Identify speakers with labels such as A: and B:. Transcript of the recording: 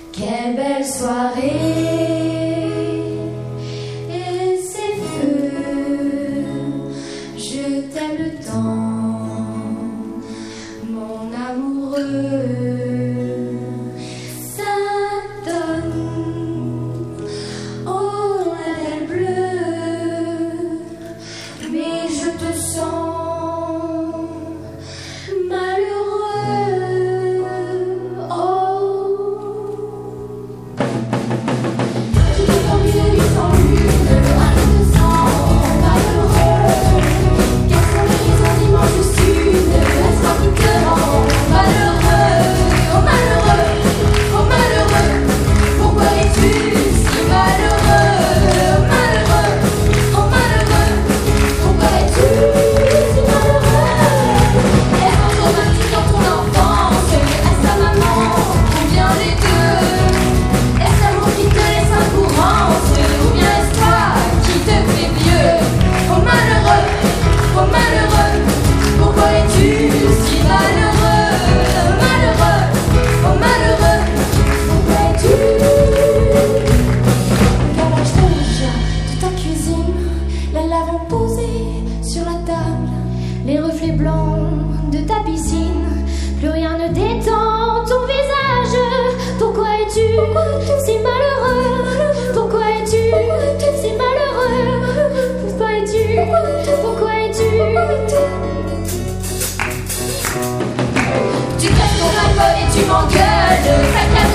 A: Quelle belle soirée et ces feux, je t'aime le temps, mon amoureux, ça donne oh la belle bleue, mais je te sens malheureux, oh. Tu t'es comme une nuit sans lune, je te sens malheureux. Quelles sont les raisons dimanche sud, est-ce moi qui te rend malheureux, oh malheureux, oh malheureux. Pourquoi es-tu si malheureux, oh malheureux, oh malheureux. Pourquoi es-tu si malheureux? Est-ce un traumatisme dans ton enfance, est-ce ta maman ou bien les deux? Est-ce l'amour qui te laisse incourance ou bien est-ce toi qui te fais vieux? Oh malheureux, oh malheureux. Pourquoi es-tu si malheureux, malheureux, oh malheureux? Pourquoi es-tu? Gavage rouge de ta cuisine, les lavons posés sur la table, les reflets blancs de ta piscine, plus rien ne détend ton visage. Pourquoi es-tu si malheureux? Pourquoi es-tu si malheureux? Pourquoi es-tu? Pourquoi es-tu? Tu crèves ton alcool et tu m'engueules,